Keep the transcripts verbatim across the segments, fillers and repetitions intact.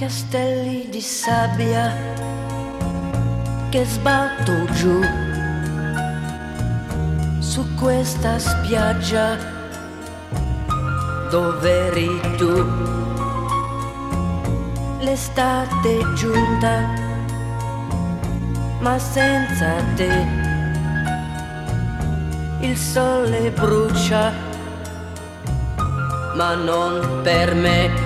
castelli di sabbia che sbatto giù su questa spiaggia dove eri tu. L'estate è giunta, ma senza te il sole brucia, ma non per me.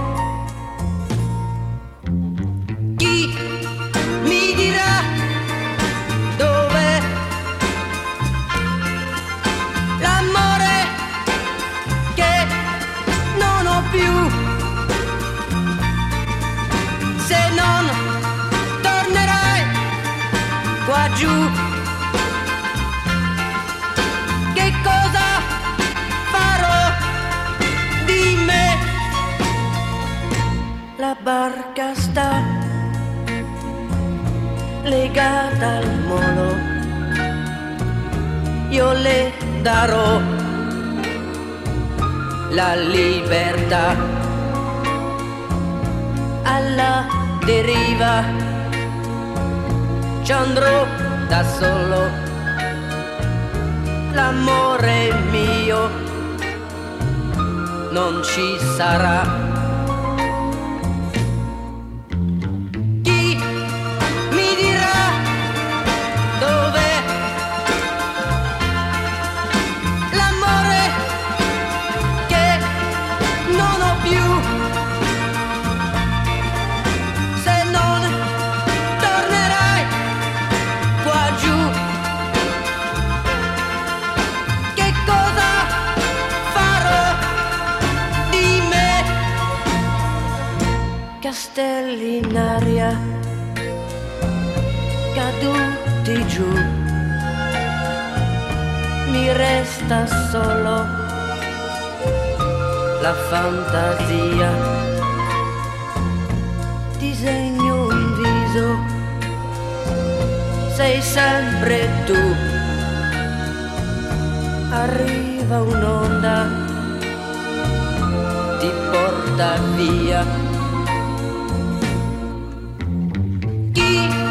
Chi mi dirà dov'è l'amore che non ho più, se non tornerai qua giù? Che cosa farò di me? La barca sta legata al molo, io le darò la libertà. Alla deriva ci andrò da solo, l'amore mio non ci sarà. Castelli in aria caduti giù, mi resta solo la fantasia. Disegno un viso, sei sempre tu. Arriva un'onda, ti porta via. Chi